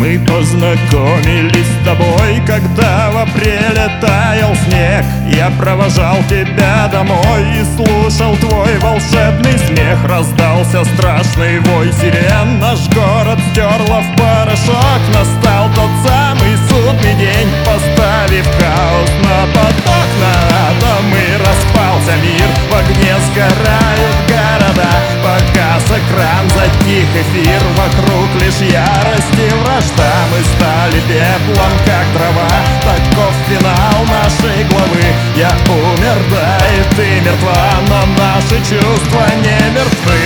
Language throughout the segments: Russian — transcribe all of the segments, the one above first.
Мы познакомились с тобой, когда в апреле таял снег. Я провожал тебя домой и слушал твой волшебный смех. Раздался страшный вой сирен, наш город стерла в порошок. Настал тот самый судный день, поставив хаос на поток. На атомы распался мир, в огне сгорают города. Погас экран, затих эфир, вокруг лишь ярость и вражда. Мы стали пеплом, как трава, таков финал нашей главы. Я умер, да и ты мертва, но наши чувства не мертвы.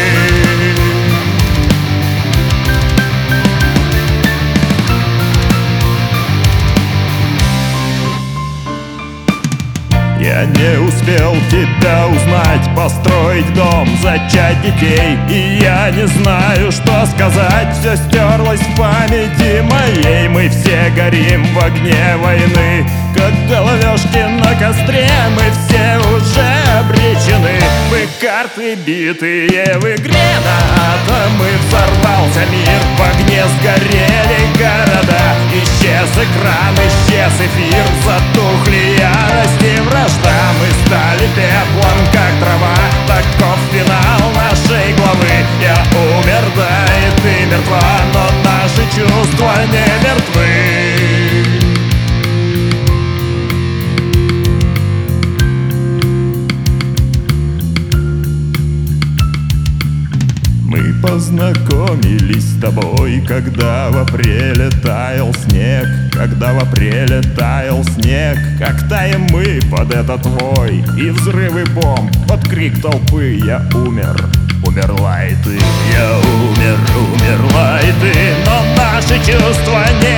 Я не успел тебя узнать, построить дом, зачать детей. И я не знаю, что сказать, все стерлось в памяти моей. Мы все горим в огне войны, как головешки на костре. Мы все уже обречены, мы карты битые в игре. На атомы взорвался мир, в огне сгорели города. Исчез экран, исчез эфир, затухли ярость и вражда. Мы стали пеплом, как трава, таков финал нашей главы. Я умер, да и ты мертва, но наши чувства не мертвы. Мы познакомились с тобой, когда в апреле таял снег. Когда в апреле таял снег, как таем мы под этот вой. И взрывы бомб, под крик толпы. Я умер, умерла и ты. Я умер, умерла и ты, но наши чувства не